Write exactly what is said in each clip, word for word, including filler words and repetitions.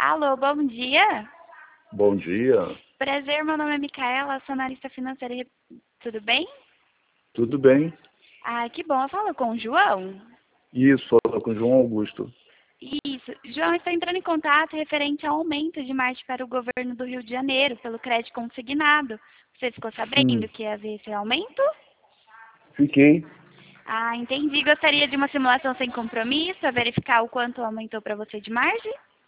Alô, bom dia. Bom dia. Prazer, meu nome é Micaela, sou analista financeira. Tudo bem? Tudo bem? Ah, que bom. Eu falo com o João? Isso, fala com o João Augusto. Isso. João, está entrando em contato referente ao aumento de margem para o governo do Rio de Janeiro pelo crédito consignado. Você ficou sabendo Hum, que ia haver esse aumento? fiquei. Ah, entendi. Gostaria de uma simulação sem compromisso, para verificar o quanto aumentou para você de margem?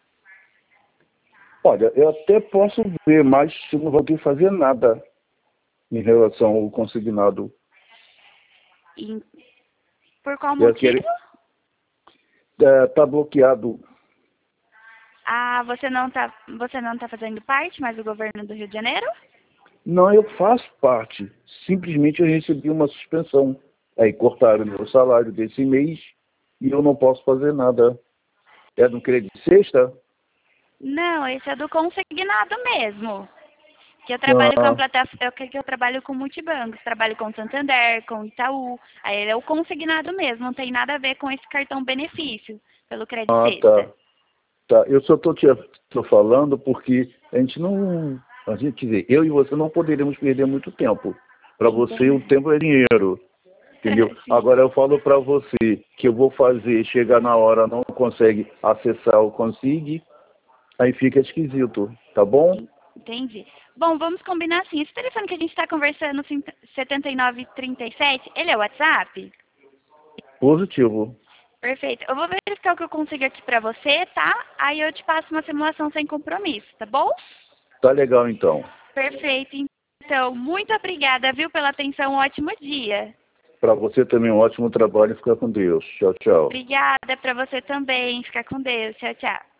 Olha, eu até posso ver, mas eu não vou ter que fazer nada em relação ao consignado. E por qual Eu motivo? quero, é, tá bloqueado. Ah, você não está você não tá fazendo parte mais do governo do Rio de Janeiro? Não, eu faço parte. Simplesmente eu recebi uma suspensão. Aí cortaram meu salário desse mês e eu não posso fazer nada. É no crédito sexta? Não, esse é do consignado mesmo. Que eu trabalho com a Ah, plataforma, eu, que eu trabalho com multibancos, trabalho com Santander, com Itaú. Aí ele é o consignado mesmo, não tem nada a ver com esse cartão benefício pelo crédito ah, sexta. tá. Tá, eu só estou te tô falando porque a gente não, a gente, quer dizer, eu e você não poderíamos perder muito tempo. Para você, o Entendi. tempo é dinheiro, entendeu? Sim, Agora eu falo para você que eu vou fazer, chegar na hora, não consegue acessar o consigne, aí fica esquisito, tá bom? entendi. Bom, vamos combinar assim. Esse telefone que a gente está conversando, setenta e nove trinta e sete, ele é o WhatsApp? Positivo. Perfeito. Eu vou verificar o que eu consigo aqui pra você, tá? Aí eu te passo uma simulação sem compromisso, tá bom? Tá legal então. Perfeito. Então, muito obrigada, viu, pela atenção. Um ótimo dia. Para você também um ótimo trabalho e fica com Deus. Tchau, tchau. Obrigada pra você também. Fica com Deus. Tchau, tchau.